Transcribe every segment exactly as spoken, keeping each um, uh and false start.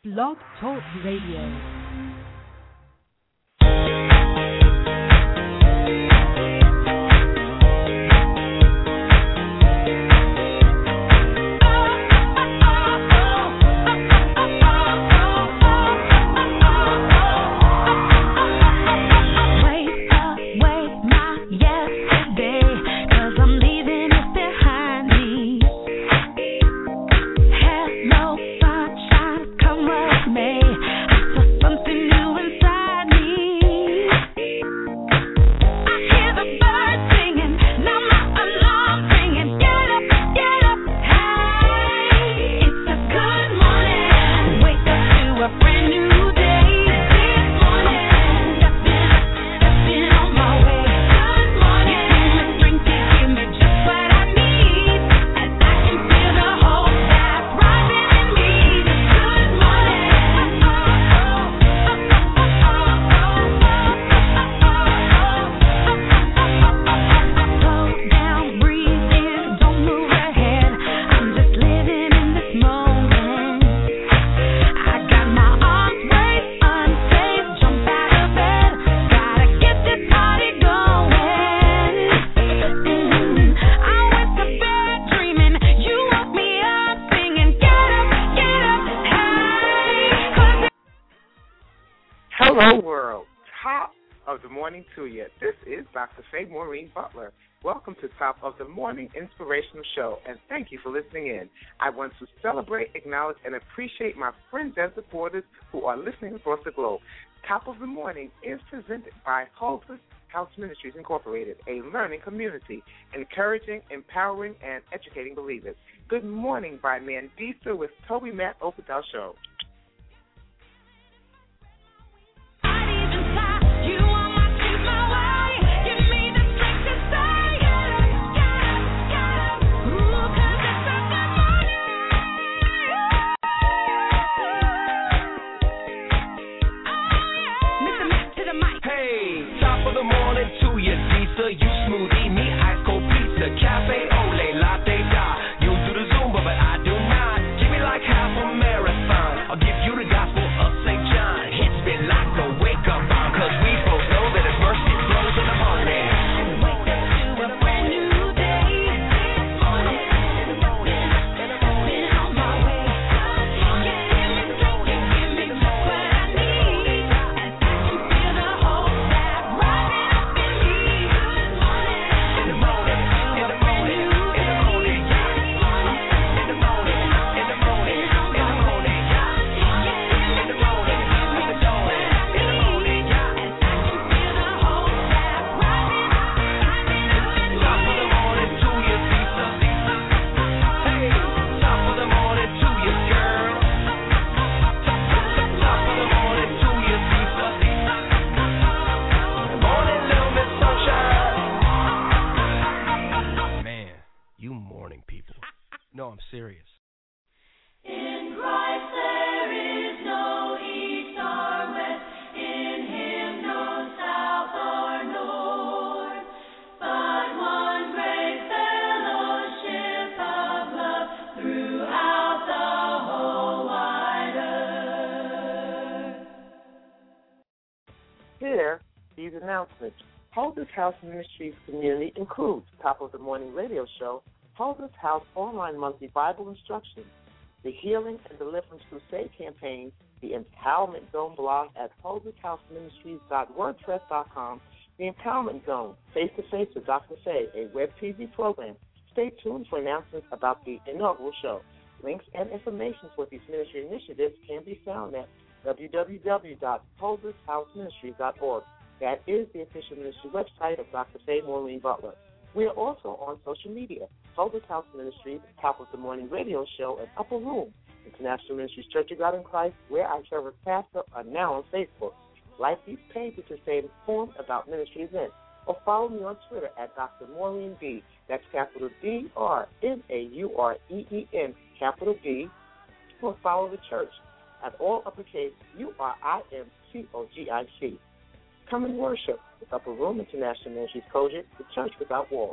Blog Talk Radio. Hello, world. Top of the morning to you. This is Doctor Faye Maureen Butler. Welcome to Top of the Morning Inspirational Show, and thank you for listening in. I want to celebrate, acknowledge, and appreciate my friends and supporters who are listening across the globe. Top of the Morning is presented by Hopeless House Ministries Incorporated, a learning community, encouraging, empowering, and educating believers. Good morning by Mandisa with Toby Matt Opatal Show. You smoothie, me ice cold pizza, cafe ole, latte da. You do the Zumba, but I do not. Give me like half a marathon. I'll give you the gospel of Saint John. Hits me like a wake up bomb, cause we both know that His mercy flows in the morning. Wake up to a brand new day. This morning, in the morning, been on my way. Give me drinking, give me just what I need, and I can feel the whole vibe rising up in me. No, I'm serious. In Christ there is no east or west, in Him no south or north, but one great fellowship of love throughout the whole wide earth. Here, these announcements. Hopeless House Ministries community includes Top of the Morning radio show, Hopeless House online monthly Bible instructions, the Healing and Deliverance Crusade campaign, the Empowerment Zone blog at hopeless house ministries dot wordpress dot com, the Empowerment Zone, Face to Face with Doctor Faye, a web T V program. Stay tuned for announcements about the inaugural show. Links and information for these ministry initiatives can be found at w w w dot hopeless house ministries dot org. That is the official ministry website of Doctor Faye Maureen Butler. We are also on social media. Hopeless House Ministries, Top of the Morning radio show, and Upper Room, International Ministries Church of God in Christ, where I serve as pastor, are now on Facebook. Like these pages to stay informed about ministry events, or follow me on Twitter at Doctor Maureen B. That's capital D R M A U R E E N, capital B, or follow the church at all uppercase U R I M C O G I C. Come and worship with Upper Room International Ministries Project, the church without walls.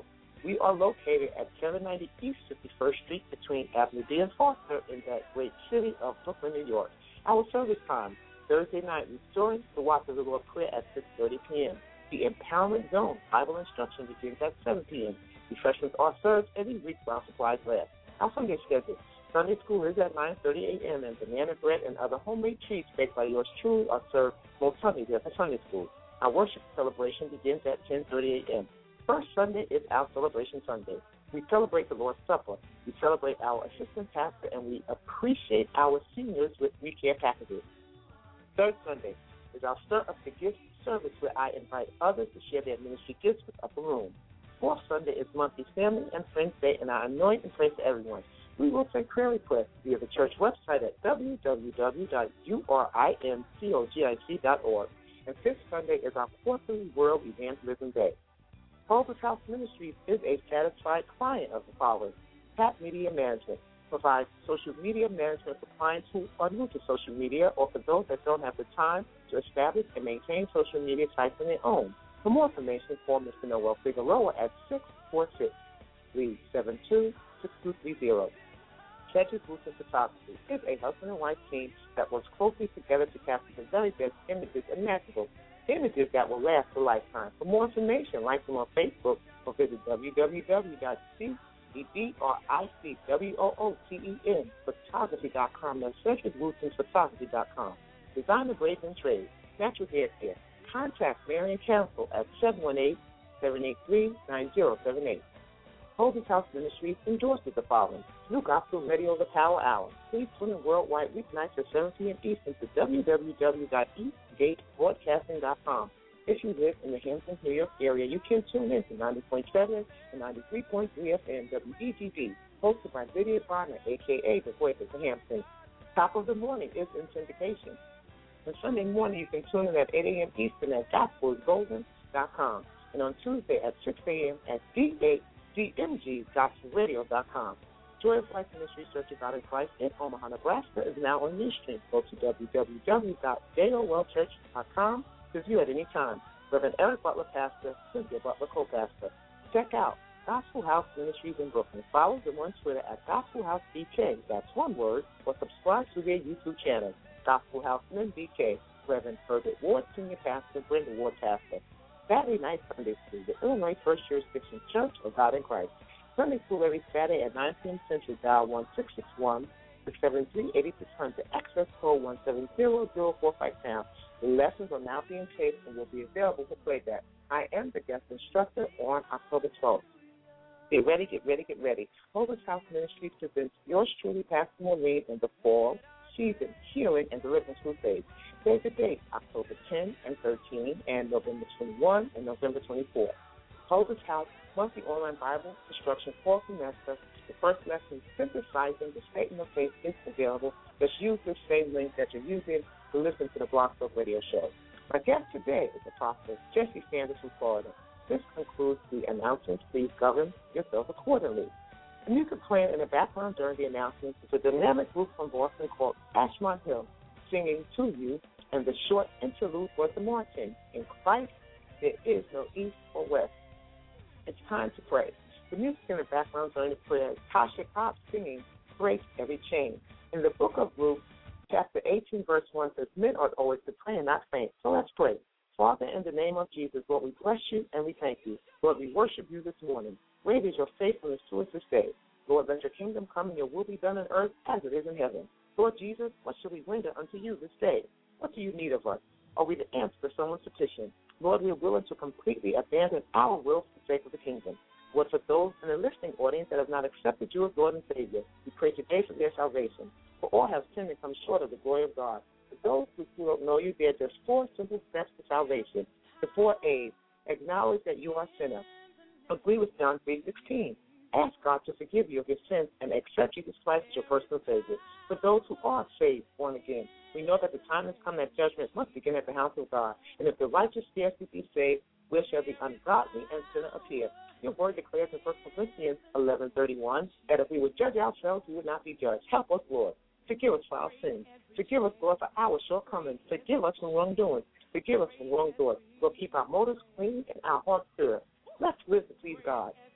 We are located at seven ninety East fifty-first Street between Avenue D and Foster in that great city of Brooklyn, New York. Our service time, Thursday night, restoring the Watch of the Lord prayer at six thirty p.m. The Empowerment Zone Bible instruction begins at seven p.m. Refreshments are served every week while supplies last. Our Sunday schedule. Sunday school is at nine thirty a.m. and banana bread and other homemade treats baked by yours truly are served most Sundays at the Sunday school. Our worship celebration begins at ten thirty a.m. First Sunday is our celebration Sunday. We celebrate the Lord's Supper. We celebrate our assistant pastor, and we appreciate our seniors with free care packages. Third Sunday is our Stir Up the Gifts service where I invite others to share their ministry gifts with Upper Room. Fourth Sunday is monthly Family and Friends Day, and I anoint and pray for everyone. We will take prayer requests via the church website at w w w dot u r i m cogic dot org. And fifth Sunday is our quarterly World Evangelism Day. Holders House Ministries is a satisfied client of the following. Pat Media Management provides social media management for clients who are new to social media or for those that don't have the time to establish and maintain social media sites on their own. For more information, call Mister Noel Figueroa at six four six, three seven two, six two three zero. Hedges Boots and Photography is a husband and wife team that works closely together to capture the very best images and natural images that will last a lifetime. For more information, like them on Facebook or visit w w w dot c e b r i c w o o t e n photography dot com. That's Hedges Boots and Photography dot com. Designer Braids and Trade, natural hair care. Contact Marion Council at seven one eight, seven eight three, nine zero seven eight. Holders House Ministries endorses the following. New Gospel Radio The Power Hour. Please tune in worldwide weeknights at seven p.m. Eastern to w w w dot eastgate broadcasting dot com. If you live in the Hamptons, New York area, you can tune in to ninety point seven and ninety-three point three F M W E G B, hosted by Lydia Bonner, a k a. The Voice of the Hamptons. Top of the Morning is in syndication. On Sunday morning, you can tune in at eight a.m. Eastern at gospel is golden dot com. And on Tuesday at six a.m. at d eight d m g gospel radio dot com. Joy of Life Ministry Church of God in Christ in Omaha, Nebraska is now on Newsstream. Go to w w w dot j o l church dot com to view at any time. Reverend Eric Butler, pastor, Cynthia Butler, co-pastor. Check out Gospel House Ministries in Brooklyn. Follow them on Twitter at Gospel House B K. That's one word. Or subscribe to their YouTube channel, Gospel House Men B K. Reverend Herbert Ward, senior pastor, Brenda Ward, pastor. Saturday night Sunday school, the Illinois First Jurisdiction Church of God in Christ. Sunday school every Saturday at nine p.m. Central. Dial one six six one, six seven three, eight six zero zero. Access code one seven zero zero four five pound. The lessons are now being taped and will be available for playback. I am the guest instructor on October twelfth. Get ready, get ready, get ready. Holders House Ministries presents yours truly, Pastor Maureen, in the fall season healing and deliverance crusade. Save the date, October tenth and thirteenth, and November twenty-first and November twenty-fourth. Holders House monthly online Bible instruction fall semester. The first lesson, synthesizing the statement of faith, is available. Just use this same link that you're using to listen to the Blog Talk Radio show. My guest today is Apostle Jesse Sanders from Florida. This concludes the announcements. Please govern yourself accordingly. The music playing in the background during the announcements is a dynamic group from Boston called Ashmont Hill, singing To You, and the short interlude was the Martin. In Christ, there is no east or west. It's time to pray. The music in the background during the prayer is Tasha Cobb singing Break Every Chain. In the book of Ruth, chapter eighteen, verse one says, men ought always to pray and not faint. So let's pray. Father, in the name of Jesus, Lord, we bless you and we thank you. Lord, we worship you this morning. Great is your faithfulness to us this day. Lord, let your kingdom come and your will be done on earth as it is in heaven. Lord Jesus, what shall we render unto you this day? What do you need of us? Are we to answer someone's petition? Lord, we are willing to completely abandon our will for the sake of the kingdom. Lord, for those in the listening audience that have not accepted you as Lord and Savior, we pray today for their salvation. For all have sinned and come short of the glory of God. For those who don't know you, there are just four simple steps to salvation. The four A's. Acknowledge that you are a sinner. Agree with John three sixteen. Ask God to forgive you of your sins and accept Jesus Christ as your personal Savior. For those who are saved, born again, we know that the time has come that judgment must begin at the house of God. And if the righteous scarcely be saved, where shall the ungodly and sinner appear? Your word declares in First Corinthians eleven thirty-one that if we would judge ourselves, we would not be judged. Help us, Lord. Forgive us for our sins. Forgive us, Lord, for our shortcomings. Forgive us for wrongdoing. Forgive us for wrongdoing. Lord, keep our motives clean and our hearts pure. Let's live to please God.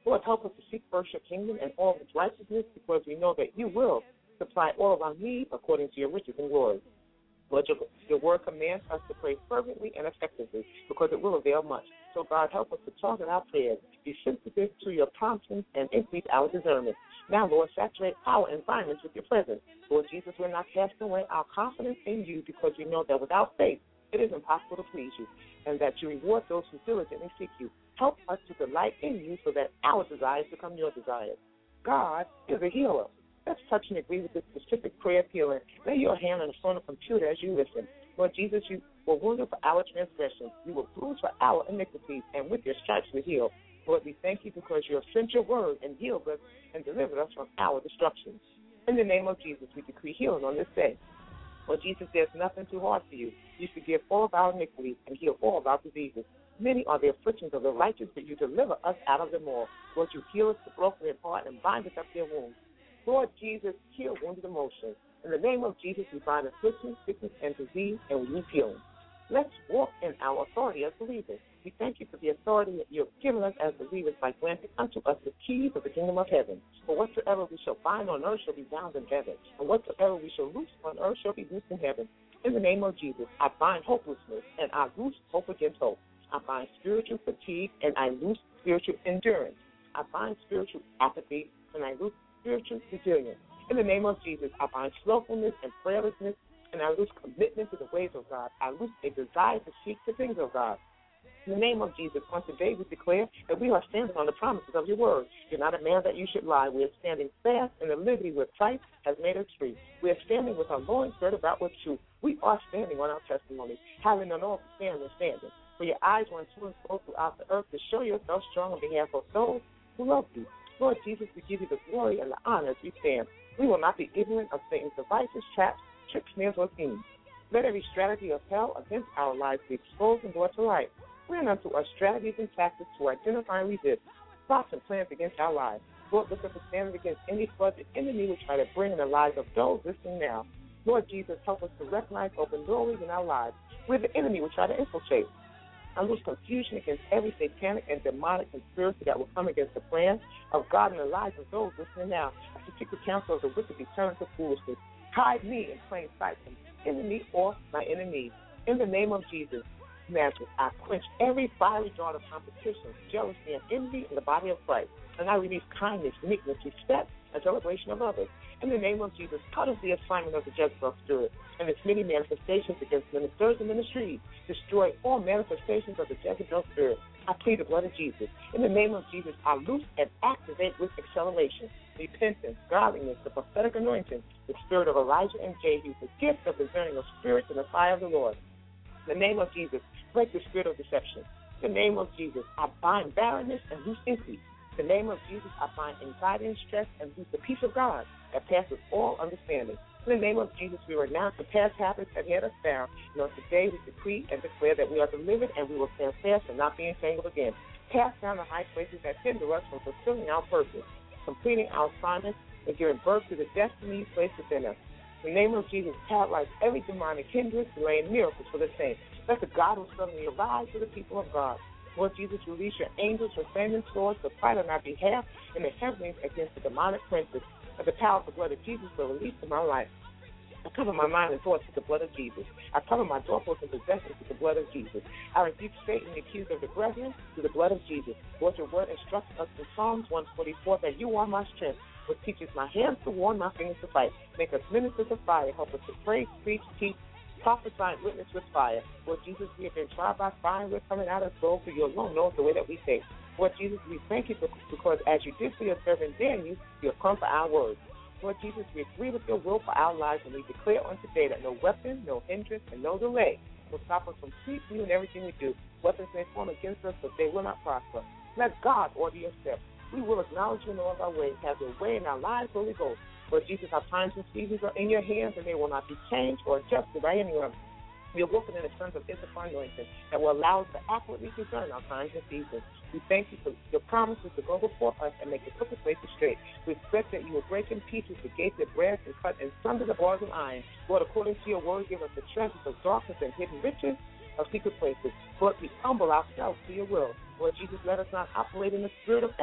Lord, help us to seek first your kingdom and all of its righteousness, because we know that you will supply all of our needs according to your riches and glory. Lord, your, your word commands us to pray fervently and effectively, because it will avail much. So, God, help us to target our prayers, be sensitive to your promptings, and increase our discernment. Now, Lord, saturate our environments with your presence. Lord Jesus, we're not casting away our confidence in you, because we know that without faith, it is impossible to please you, and that you reward those who diligently seek you. Help us to delight in you so that our desires become your desires. God is a healer. Let's touch and agree with this specific prayer of healing. Lay your hand on the phone or computer as you listen. Lord Jesus, you were wounded for our transgressions. You were bruised for our iniquities, and with your stripes we heal. Lord, we thank you because you have sent your word and healed us and delivered us from our destructions. In the name of Jesus, we decree healing on this day. Lord Jesus, there's nothing too hard for you. You forgive all of our iniquities and heal all of our diseases. Many are the afflictions of the righteous, but you deliver us out of them all. Lord, you heal us the broken in heart and bind us up their wounds. Lord Jesus, heal wounded emotions. In the name of Jesus, we bind affliction, sickness, and disease, and we need healing. Let's walk in our authority as believers. We thank you for the authority that you have given us as believers by granting unto us the keys of the kingdom of heaven. For whatsoever we shall bind on earth shall be bound in heaven, and whatsoever we shall loose on earth shall be loosed in heaven. In the name of Jesus, I bind hopelessness, and I loose hope against hope. I bind spiritual fatigue, and I loose spiritual endurance. I bind spiritual apathy, and I loose spiritual resilience. In the name of Jesus, I bind slothfulness and prayerlessness, and I lose commitment to the ways of God. I lose a desire to seek the things of God. In the name of Jesus, on today we declare that we are standing on the promises of your word. You're not a man that you should lie. We are standing fast in the liberty where Christ has made us free. We are standing with our loins girt about with truth. We are standing on our testimony, having an all to stand and standing. For your eyes run to and fro throughout the earth to show yourself strong on behalf of those who love you. Lord Jesus, we give you the glory and the honor as we stand. We will not be ignorant of Satan's devices, traps, tricks, snares, or schemes. Let every strategy of hell against our lives be exposed and brought to light. Grant unto us strategies and tactics to identify and resist plots and plans against our lives. Lord, lift up a standard against any flood the enemy will try to bring in the lives of those listening now. Lord Jesus, help us to recognize open doorways in our lives where the enemy will try to infiltrate. I lose confusion against every satanic and demonic conspiracy that will come against the plans of God in the lives of those listening now. I seek the counsel of the wicked be turned to foolishness. Hide me in plain sight from enemy or my enemies. In the name of Jesus, Nazareth, I quench every fiery dart of competition, jealousy, and envy in the body of Christ. And I release kindness, meekness, respect, and celebration of others. In the name of Jesus, cut off the assignment of the Jezebel spirit and its many manifestations against ministers and ministries. Destroy all manifestations of the Jezebel spirit. I plead the blood of Jesus. In the name of Jesus, I loose and activate with acceleration, repentance, godliness, the prophetic anointing, the spirit of Elijah and Jehu, the gift of discerning of spirits and the fire of the Lord. In the name of Jesus, break the spirit of deception. In the name of Jesus, I bind barrenness and loose increase. In the name of Jesus, I bind anxiety and stress and loose the peace of God that passes all understanding. In the name of Jesus, we renounce the past habits that had us bound. And on today, we decree and declare that we are delivered and we will stand fast and not be entangled again. Cast down the high places that hinder us from fulfilling our purpose, completing our assignments, and giving birth to the destiny placed within us. In the name of Jesus, paralyze every demonic hindrance, delaying miracles for the saints. Let the God who suddenly arise for the people of God. Lord Jesus, release your angels with flaming swords to fight on our behalf in the heavens against the demonic princes. Let the power of the blood of Jesus be released in my life. I cover my mind and thoughts with the blood of Jesus. I cover my doorposts and possessions with the blood of Jesus. I rebuke Satan, the accuser of the brethren, through the blood of Jesus. Lord, your word instructs us in Psalms one forty-four that you are my strength, which teaches my hands to war and my fingers to fight. Make us ministers of fire. Help us to pray, preach, teach, prophesy, and witness with fire. Lord Jesus, we have been tried by fire, and we're coming out as gold, for you alone knows the way that we think. Lord Jesus, we thank you for, because as you did for your servant Daniel, you have come for our words. Lord Jesus, we agree with your will for our lives, and we declare on today that no weapon, no hindrance, and no delay will stop us from pleasing you in everything we do. Weapons may form against us, but they will not prosper. Let God order your steps. We will acknowledge you in all of our ways. Have your way in our lives, Holy Ghost. Lord Jesus, our times and seasons are in your hands, and they will not be changed or adjusted by anyone. We are walking in the terms of Issachar anointing that will allow us to accurately discern our times and seasons. We thank you for your promises to go before us and make the crooked places straight. We expect that you will break in pieces the gates of brass and cut in sunder the bars of iron. Lord, according to your word, give us the treasures of darkness and hidden riches of secret places. Lord, we humble ourselves to your will. Lord Jesus, let us not operate in the spirit of error,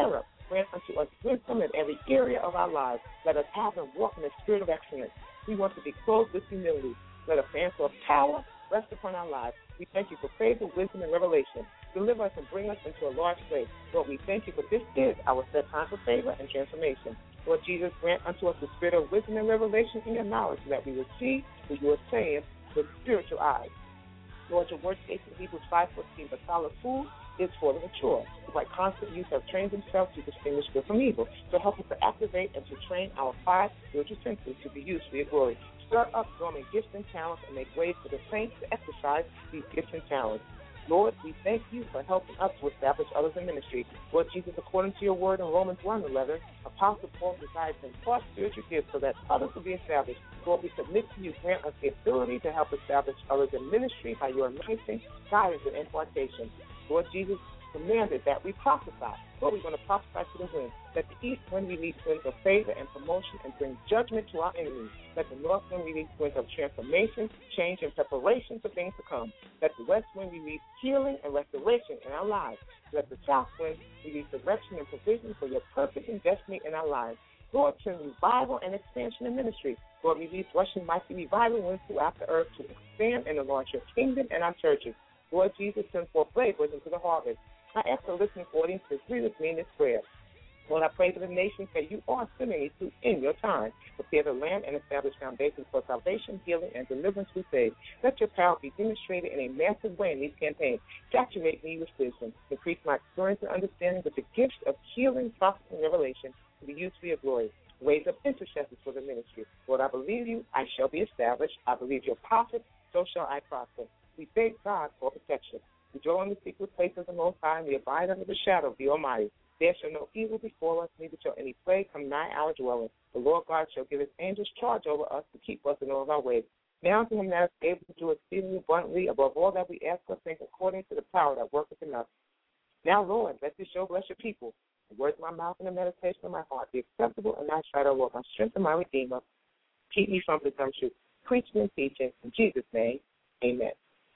grant unto us wisdom in every area of our lives. Let us have and walk in the spirit of excellence. We want to be clothed with humility. Let a mantle of power rest upon our lives. We thank you for favor, wisdom, and revelation. Deliver us and bring us into a large place. Lord, we thank you for this is our set time for favor and transformation. Lord Jesus, grant unto us the spirit of wisdom and revelation in your knowledge, so that we will see what you are saying with spiritual eyes. Lord, your word states in Hebrews five fourteen, but solid food is for the mature, who by constant use have trained themselves to distinguish good from evil. So help us to activate and to train our five spiritual senses to be used for your glory. Stir up dormant gifts and talents and make ways for the saints to exercise these gifts and talents. Lord, we thank you for helping us to establish others in ministry. Lord Jesus, according to your word in Romans one eleven, Apostle Paul desires to impart spiritual gifts so that others will be established. Lord, we submit to you, grant us the ability to help establish others in ministry by your anointing, guidance, and impartation. Lord Jesus, commanded that we prophesy. Lord, we're going to prophesy to the wind. Let the east wind release winds of favor and promotion and bring judgment to our enemies. Let the north wind release winds of transformation, change, and preparation for things to come. Let the west wind release healing and restoration in our lives. Let the south wind release direction and provision for your purpose and destiny in our lives. Lord, send revival and expansion in ministry. Lord, release rushing mighty revival winds throughout the earth to expand and to launch your kingdom and our churches. Lord Jesus, send forth laborers into the harvest. I ask the listening audience to agree with me in this prayer. Lord, I pray for the nations that you are sending me to in your time. Prepare the land and establish foundations for salvation, healing, and deliverance through faith. Let your power be demonstrated in a massive way in these campaigns. Saturate me with wisdom. Increase my experience and understanding with the gifts of healing, prophecy, and revelation to be used for your glory. Raise up intercessors for the ministry. Lord, I believe you, I shall be established. I believe your prophet, so shall I prosper. We thank God for protection. We dwell in the secret place of the Most High, and we abide under the shadow of the Almighty. There shall no evil befall us, neither shall any plague come nigh our dwelling. The Lord God shall give his angels charge over us to keep us in all of our ways. Now to him that is able to do exceedingly abundantly above all that we ask or think, according to the power that worketh in us. Now, Lord, let this show bless your people. The words of my mouth and the meditation of my heart be acceptable in thy sight, O Lord, my strength and my redeemer. Keep me from presumption, preaching and teaching. In Jesus' name, amen.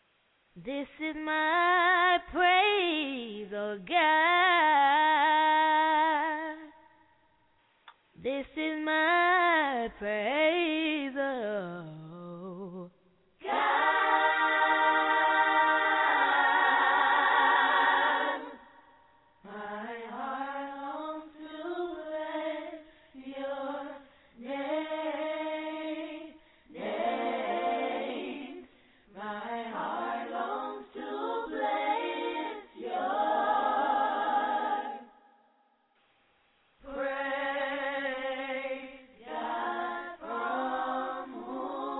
This is my praise, oh God. This is my praise, oh God. My heart longs to bless your name, name. My heart longs to bless your praise, God, from whom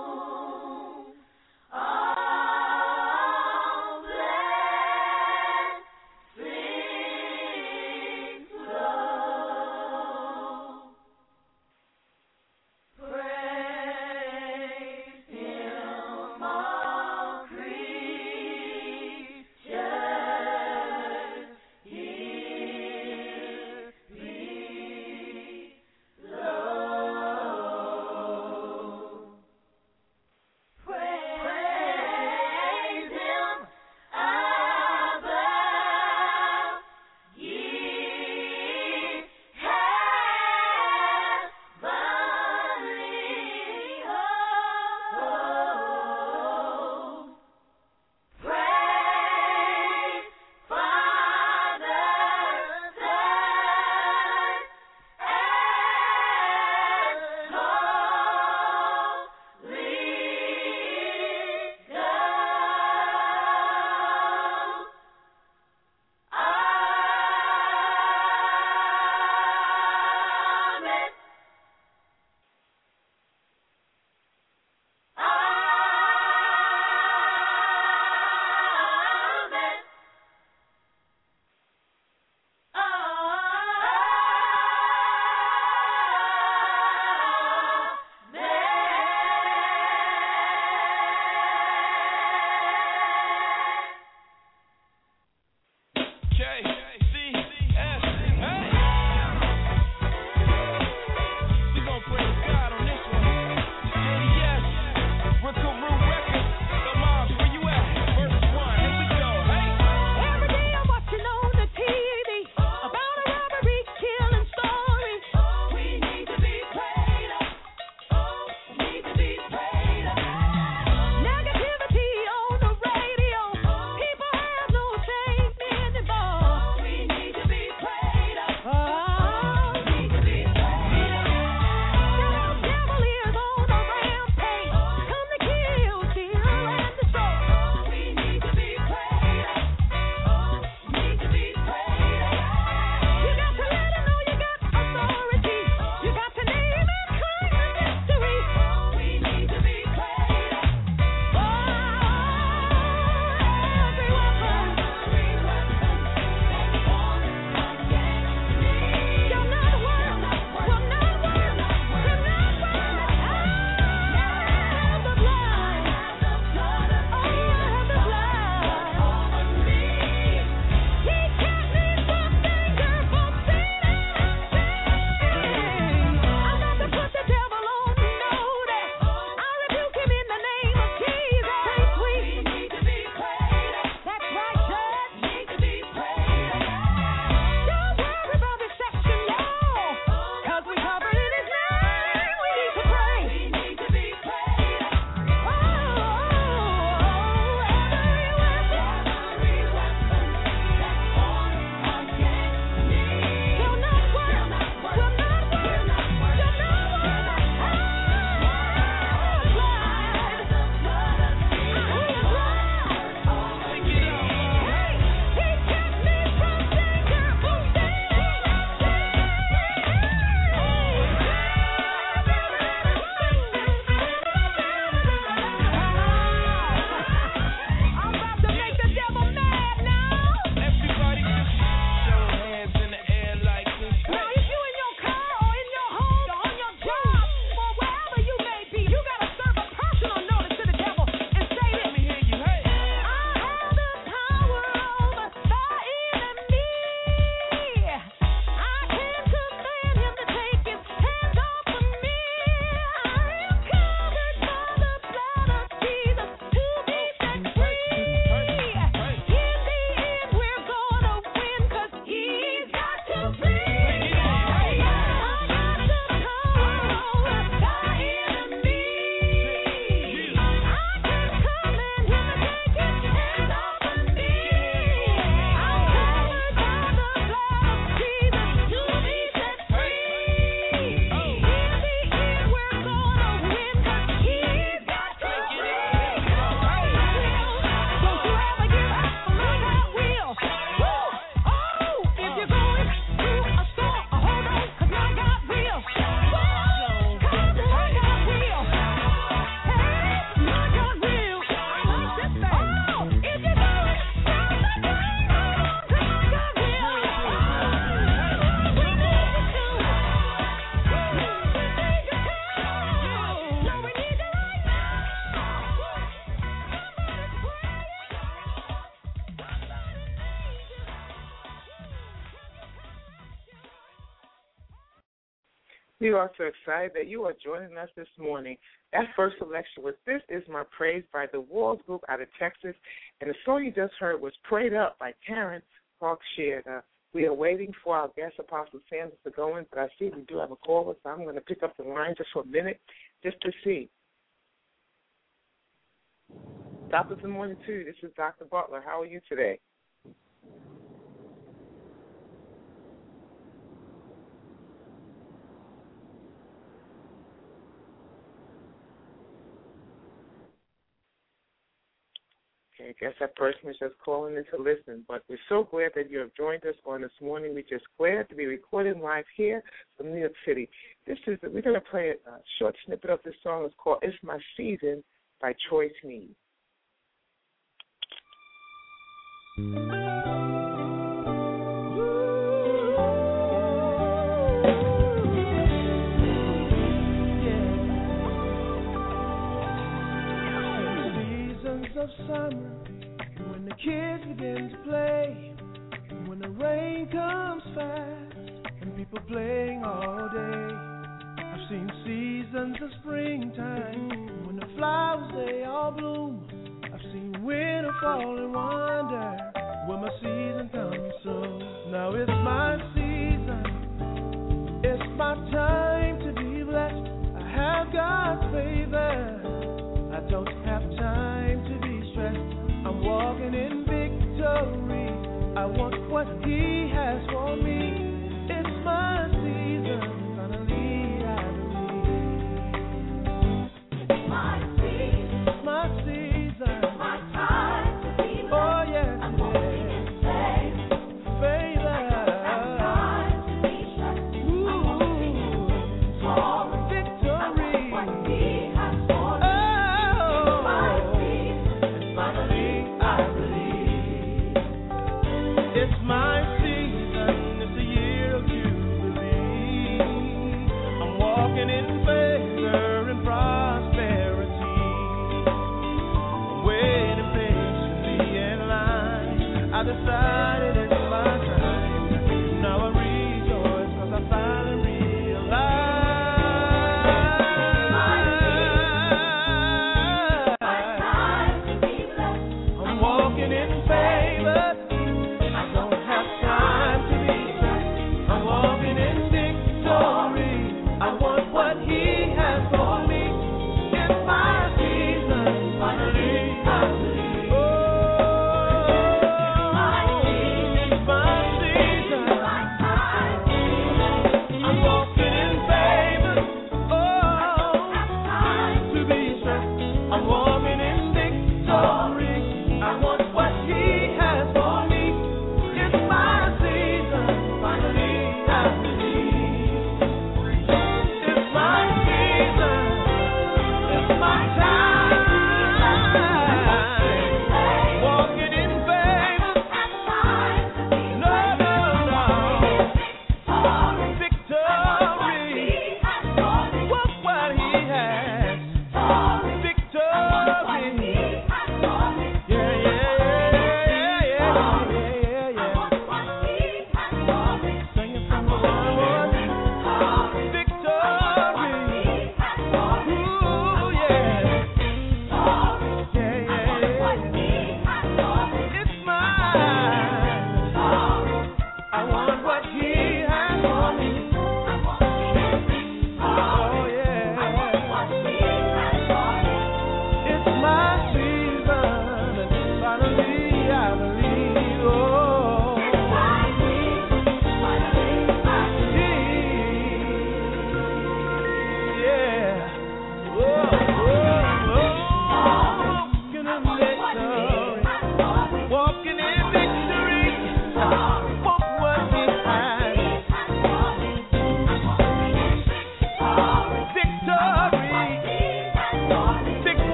We are so excited that you are joining us this morning. That first selection was This Is My Praise by the Walls Group out of Texas. And the song you just heard was Prayed Up by Karen Hawkshear. Uh, we are waiting for our guest, Apostle Sanders, to go in, but I see we do have a caller, so I'm going to pick up the line just for a minute just to see. Top of the morning, too. This is Doctor Butler. How are you today? Okay, I guess that person is just calling in to listen, but we're so glad that you have joined us on this morning. We're just glad to be recording live here from New York City. This is we're going to play a short snippet of this song. It's called "It's My Season" by Troy Sneed. Of summer, when the kids begin to play, when the rain comes fast and people playing all day. I've seen seasons of springtime when the flowers they all bloom. I've seen winter fall and wonder when my season comes soon. Now it's my season, it's my time to be blessed. I have God's favor, I don't have time to be I'm walking in victory. I want what He has for me. It's my season. Finally, I believe. It's my season. It's my season. It's my time to be blessed. Oh yes, I'm walking in favor. Favor. I have time to be blessed. Ooh. I'm walking in victory. I want what He has for me. Oh. It's my season. Finally. It's my season, it's a year of jubilee. I'm walking in favor and prosperity. I'm waiting patiently in line. I decided it's my time. Now I rejoice because I finally realized my time to be blessed. I'm walking in favor. My time.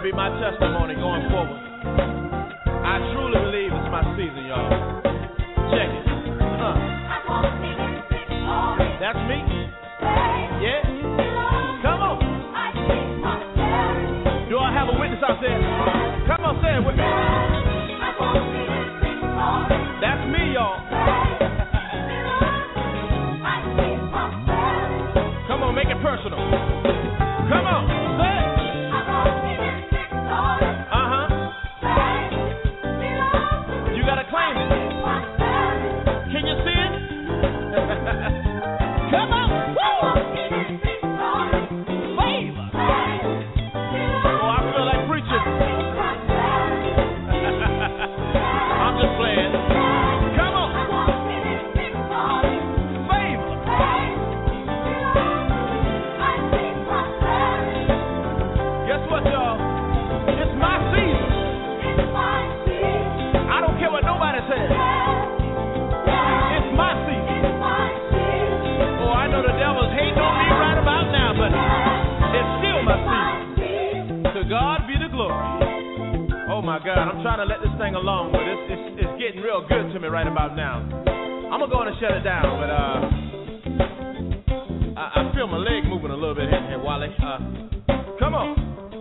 be my testimony going forward. I truly believe it's my season, y'all. Check it. Uh. That's me. Yeah. Come on. Do I have a witness out there? Come on, say it with me. That's me, y'all. Come on, make it personal. Come on, say it. Uh-huh. You gotta claim it. Can you see it? Come on. Woo! Favor. Oh, I feel like preaching. I'm just playing. Come on. Favor. Guess what, y'all? It's my season. I don't care what nobody says. It's my season. Oh, I know the devil's hating on me right about now, but it's still my season. To God be the glory. Oh my God, I'm trying to let this thing alone, but it's it's, it's getting real good to me right about now. I'm gonna go on and shut it down, but uh, I, I feel my leg moving a little bit in here, Wally. Uh, come on.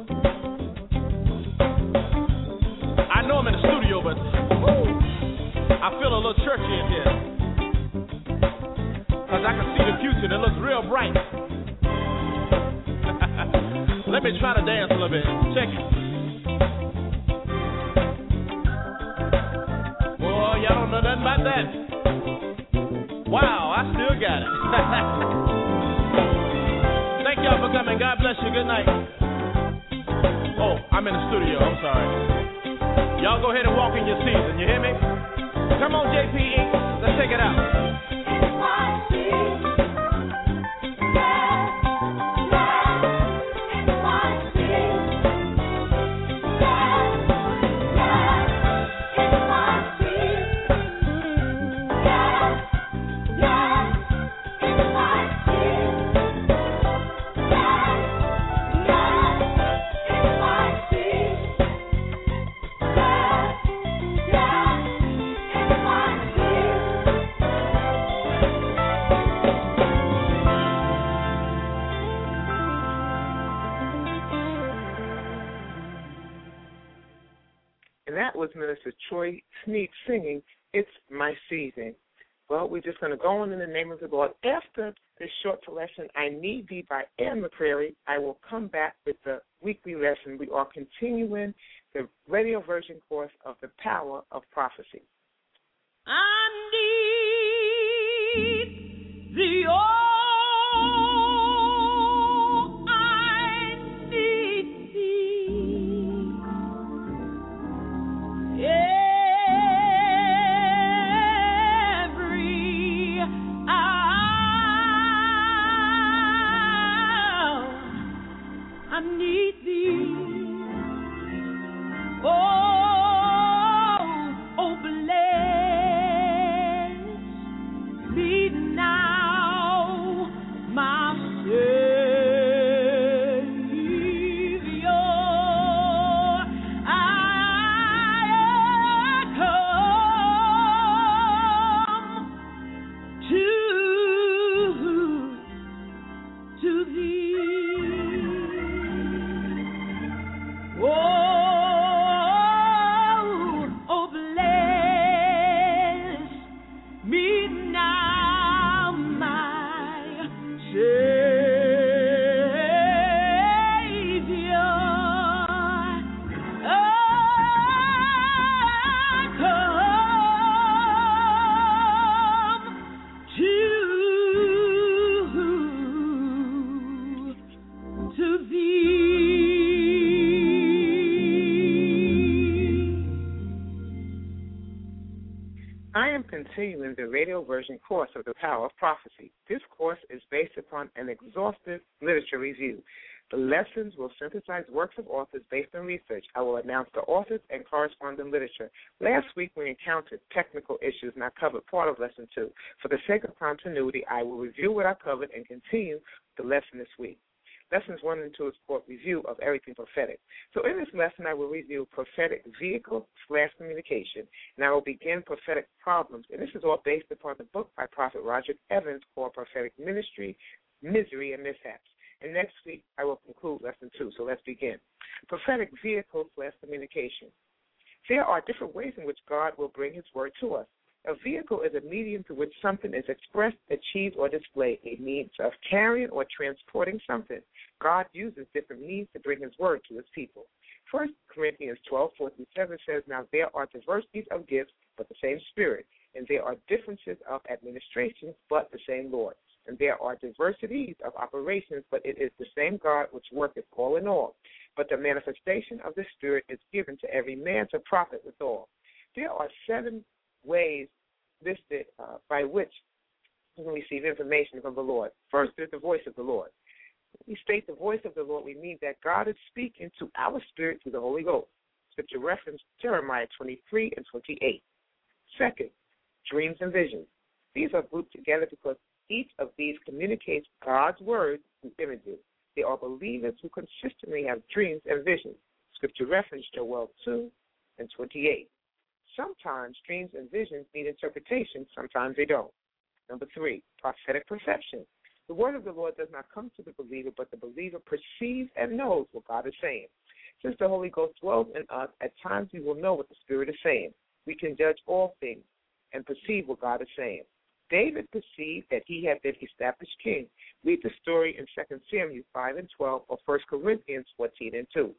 I know I'm in the studio, but woo, I feel a little churchy in here. Because I can see the future and it looks real bright. Let me try to dance a little bit. Check it. Boy, y'all don't know nothing about that. Wow, I still got it. Thank y'all for coming. God bless you. Good night. Oh, I'm in the studio. I'm sorry. Y'all go ahead and walk in your season. You hear me? Come on, J P E. Let's take it out. Was Minister Troy Sneed singing, It's My Season. Well, we're just going to go on in the name of the Lord. After this short lesson, I Need Thee by Ann McCrary, I will come back with the weekly lesson. We are continuing the radio version course of The Power of Prophecy. I need thee, oh, I need thee. Every hour I need thee. Oh, oh, bless me now, my Savior. I Continuing the radio version course of The Power of Prophecy. This course is based upon an exhaustive literature review. The lessons will synthesize works of authors based on research. I will announce the authors and corresponding literature. Last week we encountered technical issues and I covered part of lesson two. For the sake of continuity, I will review what I covered and continue the lesson this week. Lessons one and two is called Review of Everything Prophetic. So in this lesson, I will review prophetic vehicle slash communication, and I will begin prophetic problems. And this is all based upon the book by Prophet Roger Evans called Prophetic Ministry, Misery, and Mishaps. And next week, I will conclude lesson two. So let's begin. Prophetic vehicle slash communication. There are different ways in which God will bring his word to us. A vehicle is a medium through which something is expressed, achieved, or displayed, a means of carrying or transporting something. God uses different means to bring his word to his people. First Corinthians twelve, four through seven says, Now there are diversities of gifts, but the same Spirit, and there are differences of administrations, but the same Lord. And there are diversities of operations, but it is the same God which worketh all in all. But the manifestation of the Spirit is given to every man to profit withal. There are seven ways listed uh, by which we can receive information from the Lord. First is the voice of the Lord. When we state the voice of the Lord, we mean that God is speaking to our spirit through the Holy Ghost. Scripture reference Jeremiah twenty-three and twenty-eight. Second, dreams and visions. These are grouped together because each of these communicates God's word through images. They are believers who consistently have dreams and visions. Scripture reference Joel two and twenty-eight. Sometimes dreams and visions need interpretation, sometimes they don't. Number three, prophetic perception. The word of the Lord does not come to the believer, but the believer perceives and knows what God is saying. Since the Holy Ghost dwells in us, at times we will know what the Spirit is saying. We can judge all things and perceive what God is saying. David perceived that he had been established king. Read the story in Second Samuel five and twelve or First Corinthians fourteen and two.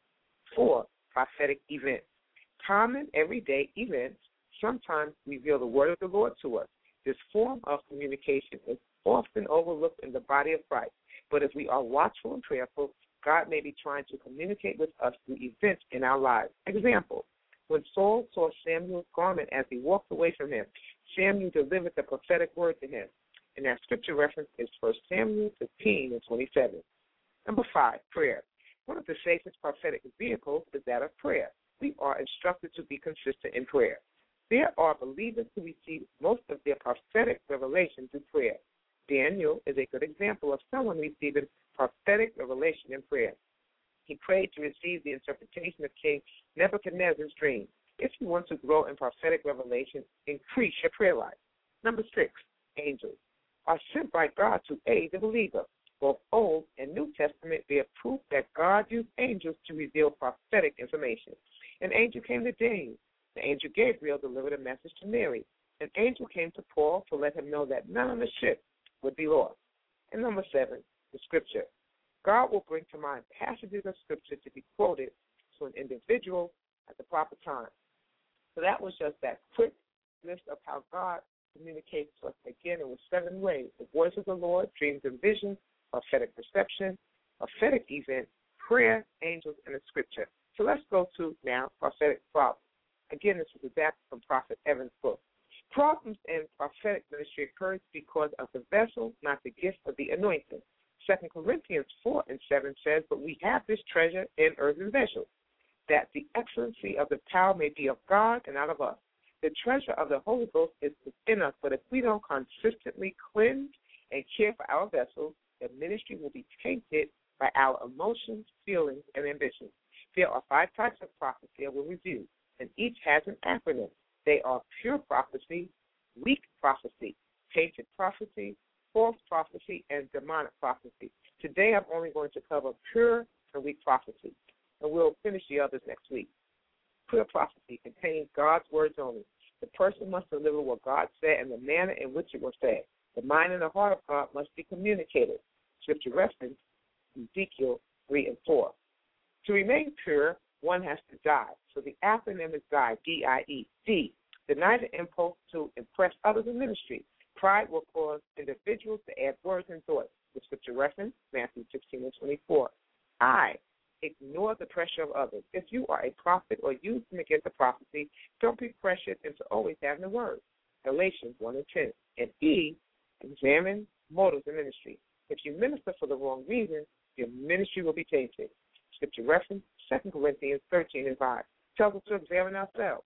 Four, prophetic events. Common, everyday events sometimes reveal the word of the Lord to us. This form of communication is often overlooked in the body of Christ, but if we are watchful and prayerful, God may be trying to communicate with us through events in our lives. Example, when Saul saw Samuel's garment as he walked away from him, Samuel delivered the prophetic word to him. And that scripture reference is First Samuel fifteen and twenty-seven. Number five, prayer. One of the safest prophetic vehicles is that of prayer. We are instructed to be consistent in prayer. There are believers who receive most of their prophetic revelation through prayer. Daniel is a good example of someone receiving prophetic revelation in prayer. He prayed to receive the interpretation of King Nebuchadnezzar's dream. If you want to grow in prophetic revelation, increase your prayer life. Number six, angels are sent by God to aid the believer. Both Old and New Testament bear proof that God used angels to reveal prophetic information. An angel came to James. The angel Gabriel delivered a message to Mary. An angel came to Paul to let him know that none on the ship would be lost. And number seven, the scripture. God will bring to mind passages of scripture to be quoted to an individual at the proper time. So that was just that quick list of how God communicates to us. Again, it was seven ways: the voice of the Lord, dreams and visions, prophetic perception, prophetic event, prayer, angels, and the scripture. So let's go to now prophetic problems. Again, this is adapted from Prophet Evans' book. Problems in prophetic ministry occurs because of the vessel, not the gift of the anointing. Second Corinthians four and seven says, But we have this treasure in earthen vessels, that the excellency of the power may be of God and not of us. The treasure of the Holy Ghost is within us, but if we don't consistently cleanse and care for our vessels, the ministry will be tainted by our emotions, feelings, and ambitions. There are five types of prophecy I will review, and each has an acronym. They are pure prophecy, weak prophecy, tainted prophecy, false prophecy, and demonic prophecy. Today I'm only going to cover pure and weak prophecy, and we'll finish the others next week. Pure prophecy contains God's words only. The person must deliver what God said in the manner in which it was said. The mind and the heart of God must be communicated. Scripture reference, Ezekiel three and four. To remain pure, one has to die. So the acronym is die, D I E. D, deny the impulse to impress others in ministry. Pride will cause individuals to add words and thoughts. The scripture reference, Matthew sixteen and twenty-four. I, ignore the pressure of others. If you are a prophet or use them against the prophecy, don't be pressured into always having the word. Galatians one and ten. And E, examine motives in ministry. If you minister for the wrong reason, your ministry will be tainted. Scripture reference, Second Corinthians thirteen and five. Tells us to examine ourselves.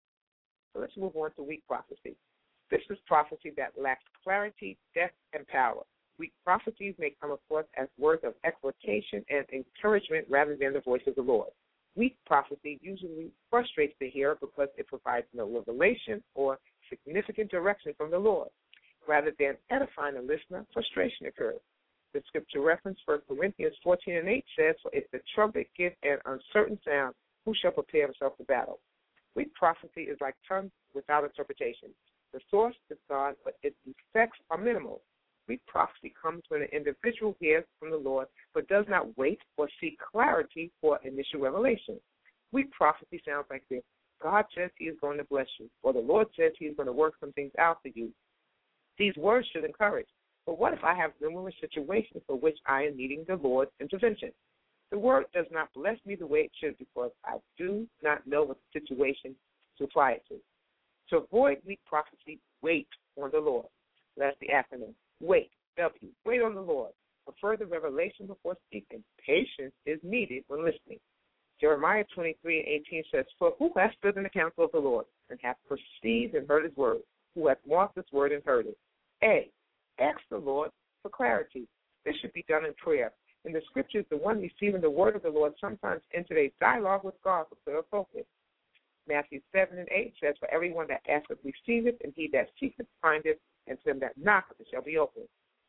So let's move on to weak prophecy. This is prophecy that lacks clarity, depth, and power. Weak prophecies may come across as words of exhortation and encouragement rather than the voice of the Lord. Weak prophecy usually frustrates the hearer because it provides no revelation or significant direction from the Lord. Rather than edifying the listener, frustration occurs. The scripture reference, First Corinthians fourteen and eight says, "For if the trumpet give an uncertain sound, who shall prepare himself for battle?" Weak prophecy is like tongues without interpretation. The source is God, but its effects are minimal. Weak prophecy comes when an individual hears from the Lord but does not wait or seek clarity for initial revelation. Weak prophecy sounds like this: God says he is going to bless you, or the Lord says he is going to work some things out for you. These words should encourage. But what if I have numerous situations for which I am needing the Lord's intervention? The word does not bless me the way it should because I do not know what the situation to apply it to. To avoid weak prophecy, wait on the Lord. That's the acronym. Wait, W. Wait on the Lord. For further revelation before speaking, patience is needed when listening. Jeremiah twenty-three and eighteen says, "For who hath stood in the counsel of the Lord, and hath perceived and heard his word? Who hath marked his word and heard it?" A. Ask the Lord for clarity. This should be done in prayer. In the scriptures, the one receiving the word of the Lord sometimes entered a dialogue with God for clear focus. Matthew seven and eight says, "For everyone that asketh receiveth, and he that seeketh findeth, and to him that knocketh it shall be opened."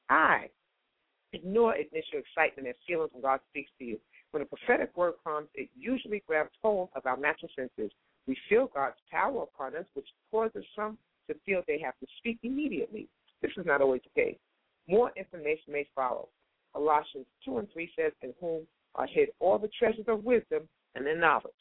I. Ignore initial excitement and feelings when God speaks to you. When a prophetic word comes, it usually grabs hold of our natural senses. We feel God's power upon us, which causes some to feel they have to speak immediately. This is not always the case. More information may follow. Colossians two and three says, "In whom are hid all the treasures of wisdom and the knowledge."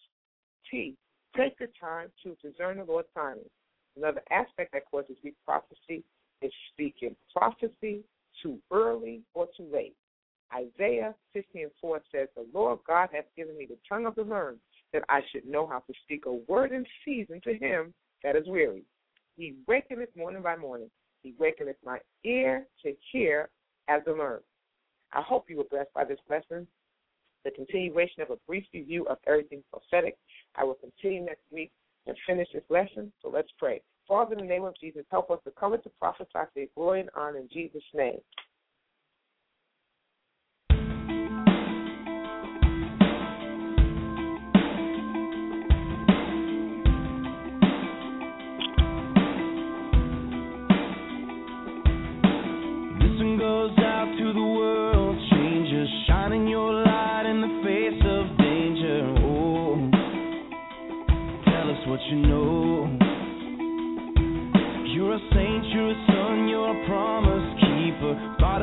T. Take the time to discern the Lord's timing. Another aspect that causes weak prophecy is speaking prophecy too early or too late. Isaiah fifteen and four says, "The Lord God hath given me the tongue of the learned, that I should know how to speak a word in season to him that is weary. He wakeneth morning by morning. He wakeneth my ear to hear as the learned." I hope you were blessed by this lesson. The continuation of a brief review of everything prophetic. I will continue next week and finish this lesson, so let's pray. Father, in the name of Jesus, help us to come to prophesy for your glory and honor in Jesus' name. This one goes out to the world, strangers, shining your light in the face of danger. Oh, tell us what you know. You're a saint, you're a son, you're a promise keeper.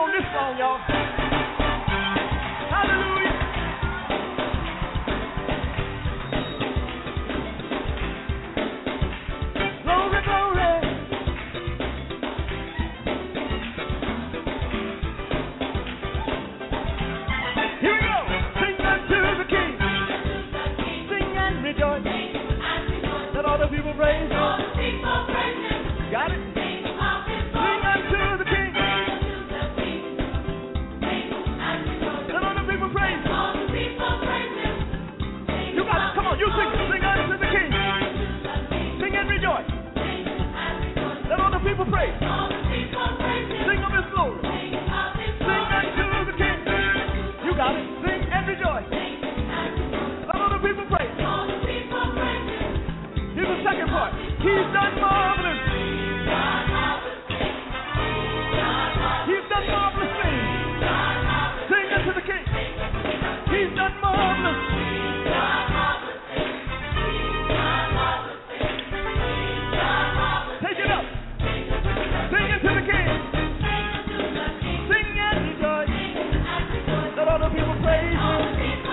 on this song, y'all. Hallelujah. Glory, glory. Here we go. Sing unto the King. Sing and rejoice. Let all the people praise Him. Got it? Sing unto the King. Let all the people praise Him. You got it. Come on, you sing. Sing unto the King. Sing and rejoice. Let all the people praise. Sing of His glory. Sing unto the King. You got it. Sing and rejoice. Let all the people praise. Here's the second part. He's done marvelous. He's done marvelous things. Sing unto the King. He's done marvelous. Take it up. Sing unto the King. Sing and rejoice. Let all the people praise Him.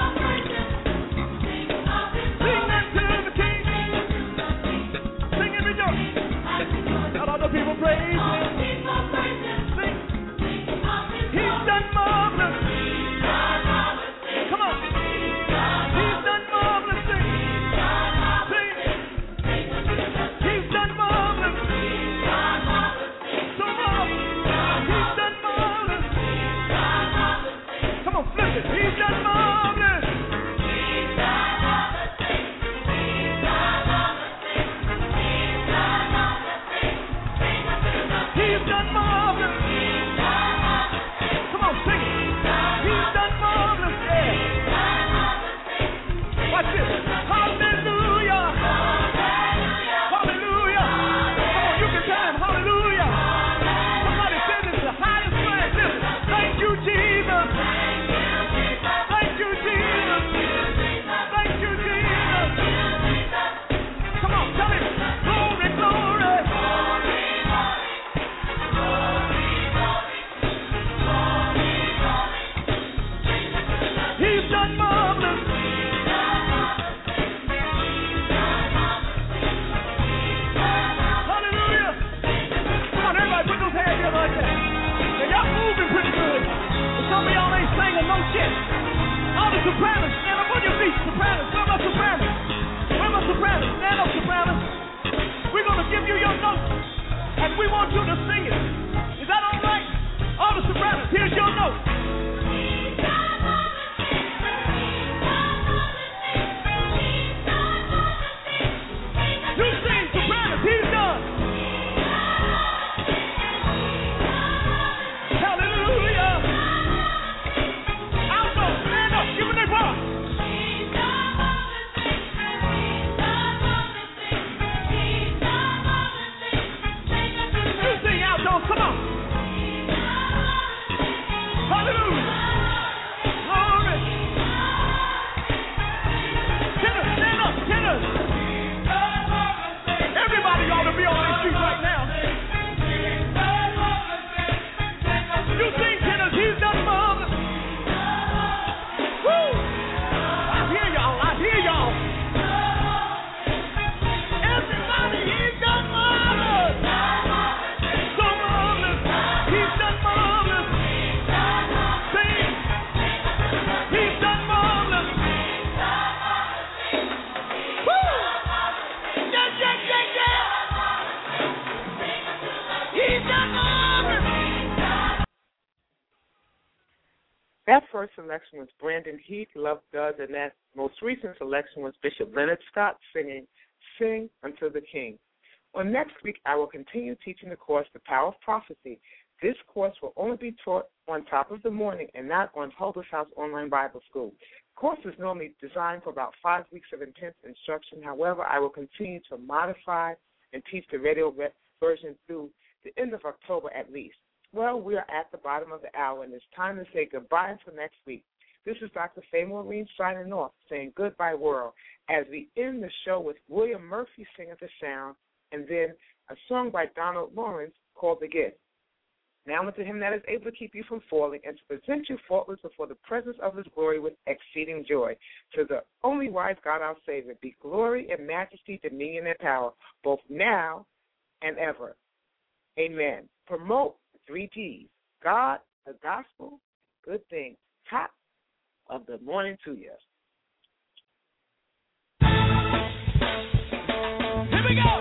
Sing unto the King. Sing and rejoice. Let all the people praise Him. Sing. He's done marvelous. Come on. He's done marvelous things. Sing. He's done marvelous. So marvelous. He's done marvelous. Come on, flip it. He's done marvelous. He's done marvelous. Come on, sing it. He's done marvelous. Yeah. Watch this. Hallelujah. Hallelujah. Come on, you can tell him hallelujah. Somebody said it's the highest praise. Listen. Thank you, Jesus. Thank you, Jesus. Thank you, Jesus. Come on, tell him. Glory, glory. He's done marvelous. Hallelujah. Come on, everybody, put those hands together like that. Now, y'all moving pretty good. But some of y'all ain't singing no shit. All the sopranos, stand up on your feet. Sopranos, where my sopranos? Where my sopranos? Stand up, sopranos. We're going to give you your notes, and we want you to sing it. Is that all right? All the sopranos, here's your note. You sing, sopranos, he's done. Hallelujah. Alto, stand up, give me the bar. You sing, alto, come on. Hallelujah. Glory. Tenors, stand up, tenors. Everybody ought to be on their feet right now. You sing, tenors, he's done marvelous. Woo! I hear y'all, I hear y'all. Everybody, he's done marvelous. So marvelous. He's done marvelous. Sing. He's done marvelous. Woo! Yeah, yeah, yeah, yeah. He's done marvelous. That first selection was Brandon Heath, Love Does, and that most recent selection was Bishop Leonard Scott singing Sing Unto the King. Well, next week, I will continue teaching the course, The Power of Prophecy. This course will only be taught on top of the morning and not on Holders House Online Bible School. The course is normally designed for about five weeks of intense instruction. However, I will continue to modify and teach the radio version through the end of October at least. Well, we are at the bottom of the hour, and it's time to say goodbye until next week. This is Doctor Faye Maureen signing off, saying goodbye, world, as we end the show with William Murphy singing the sound, and then a song by Donald Lawrence called The Gift. Now unto him that is able to keep you from falling and to present you faultless before the presence of his glory with exceeding joy. To the only wise God our Savior be glory and majesty, dominion and power, both now and ever. Amen. Promote three G's. God, the gospel, good things. Top of the morning to you. Here we go.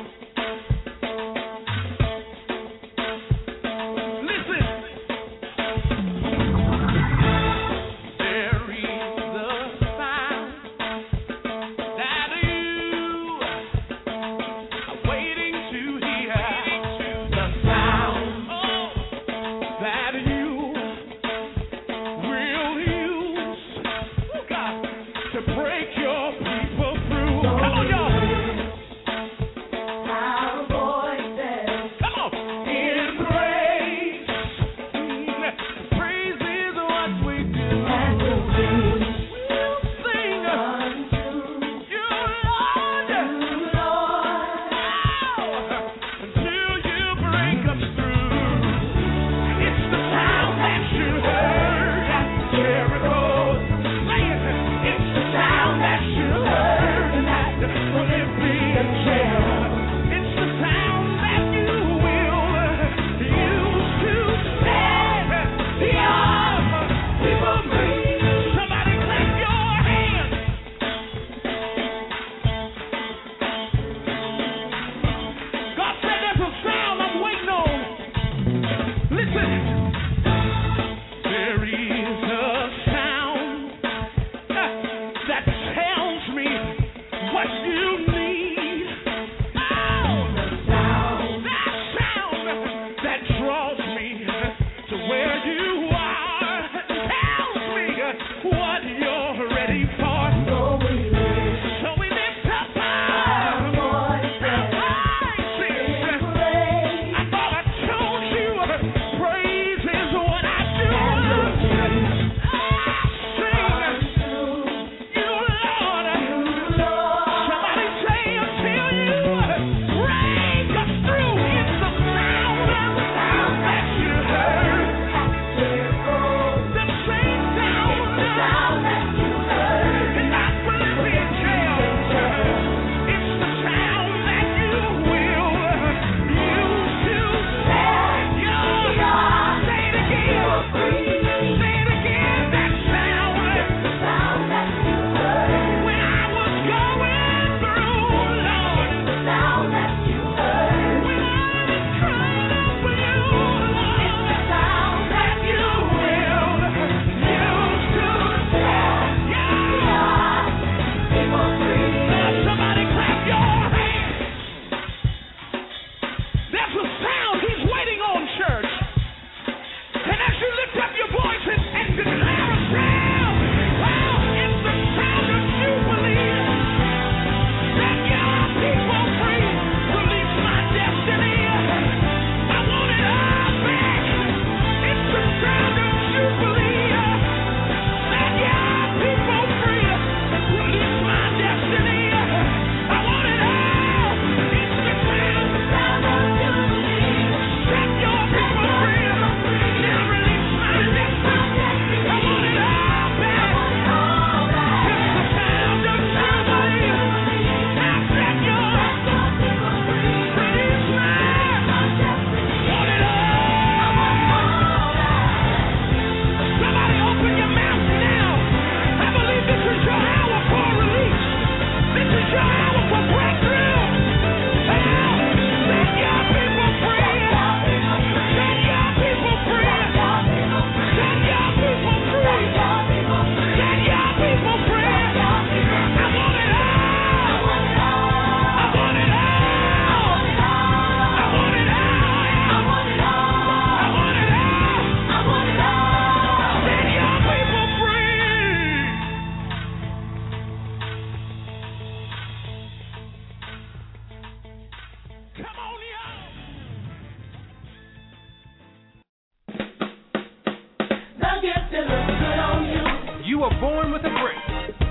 You are born with a grace.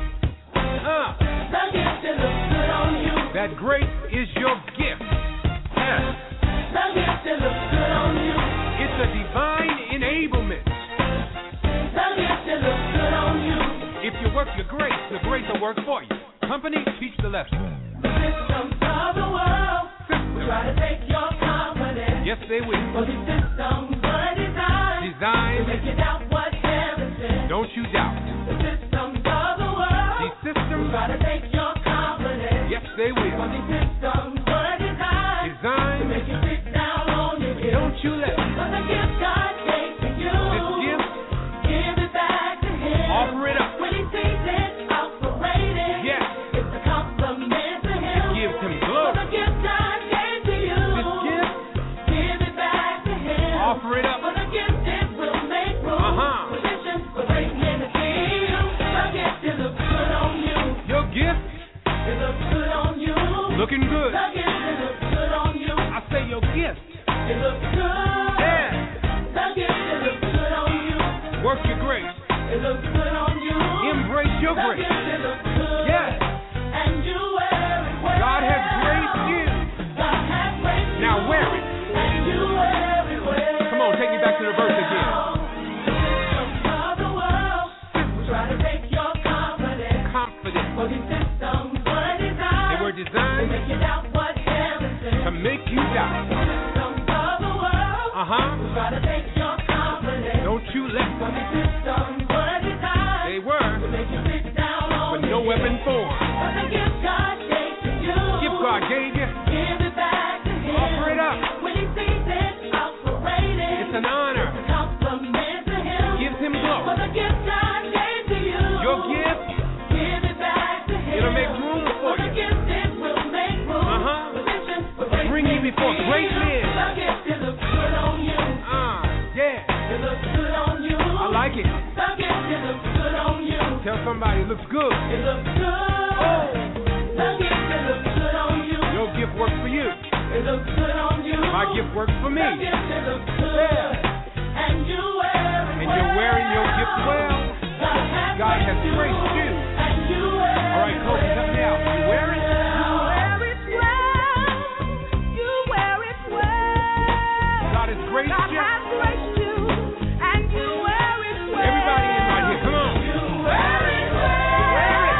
Uh, that grace is your gift. Yeah. It's a divine enablement. The gift that looks good on you. If you work your grace, the grace will work for you. Company, teach the lesson. The systems of the world will try to take your confidence. Yes, they will. But these systems were designed to Design, make you doubt what heaven said. don't you doubt. The systems of the world These will systems, try to take your confidence. yes, they But will. these systems were designed to Design, make you sit down on your gift. don't you let But the gift God gave to you, this gift, give it back to Him. offer it up. When He sees it operating, Yes, it's a compliment to Him. give him For glory. the gift God gave to you, This gift, give it back to Him. offer it up. For the gift it will make room. Uh-huh. Positions for greatness to see you. The gift it looks good on you. Your gift, It looks good on you. looking good. The gift it looks good on you. I say your gift, It looks good. yeah. The gift it looks good on you. Work your grace. It looks good on you. Embrace your The grace. gift it looks good. Yes, And you wear it well. God has graced you. God has graced you. Now wear it. And you wear it well. Come on, take me back to the verse again. The systems of the world will try to take your confidence. Confident. For these systems were They designed were to designed make you doubt what heaven said. to make you doubt. Systems of the world Uh-huh. will try to take your confidence. Don't you let For these systems were designed They were, to make you sit down on but no your weapon gift. formed. But the gift God gave to you, Gift God gave you, give it back to Him. offer it up. When He sees it operating, It's an honor. it's a compliment to Him. Give him For glory. the gift God gave to you, Your gift, give it back to Him. it'll make room for For the you. gift it will make room. Uh-huh. Positions for Bring you before great men. The gift it looks good on you. Ah, yeah. It looks good on you. I like it. The gift it looks good on you. Tell somebody it looks good. It looks good. Oh. The gift it looks good on you. Your gift works for you. It looks good on you. My gift works for me. The gift it looks good. Yeah. And you wear it And you're wearing your gift well. God has, God has graced you. And you wear All right, Kobe, help me out. You wear it? God has graced you. Everybody in right here, come on. You wear it Wear it.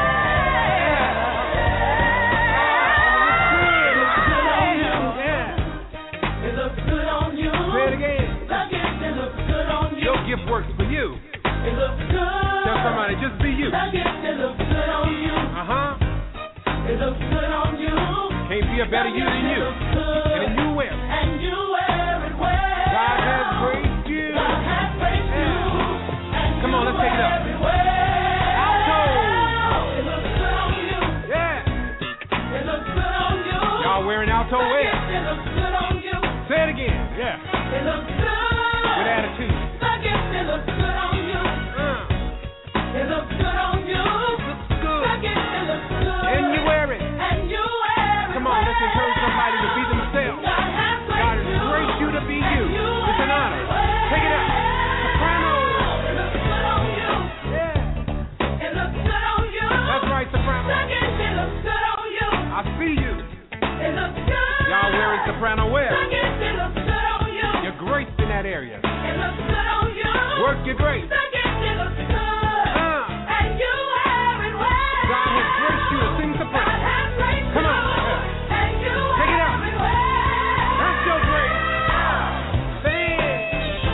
Yeah. It looks good on you. Say it again. The gift it looks good on you. Your gift works for you. It looks good. Tell somebody, just be you. The gift it looks good on you. Uh-huh. It looks good on you. Can't be a better you than you. And then you wear it. And you wear it well. God has graced you. God has graced you. And Come on, let's take it up. wear it well. Alto. It looks good on you. Yeah. It looks good on you. Y'all wearing alto The wear. gift it looks good on you. Say it again. Yeah. It looks good. With attitude. The gift it looks good on you. Uh, It looks good on you. looks The good. gift it looks good. And you wear it. And you wear it Come on, let's encourage somebody to be themselves. God has God has graced you to be you. It's an honor. Take it up. Soprano. It looks good on you. Yeah. It looks good on you. That's right, soprano. The gift it looks good on you. I see you. It looks good. Y'all wearing soprano wear. The gift it looks good on you. You're graced in that area. It looks good on you. Work your grace. The gift it looks good. Uh, And you wear it well. God has graced you to sing God soprano. has graced Come you. on. And you Take it wear out. it well. That's your grace. Say it.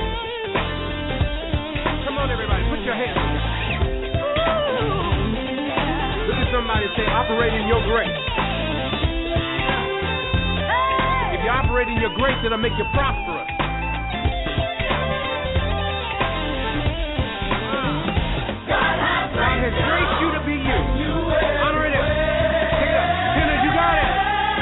Come on, everybody. Put your hands. Look at somebody and say, operate in your grace. If you operate in your grace, it'll make you prosperous. God has God has graced you to be you. Honor it. Take it up. Tenor, you got it.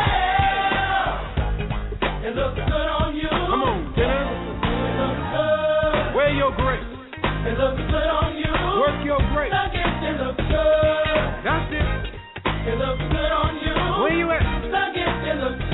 It looks good on you. Come on, tenor. It looks good. Wear your grace. It looks good on you. Work your grace. The gift it looks good. That's it. It looks good on you. Where you at? The gift it looks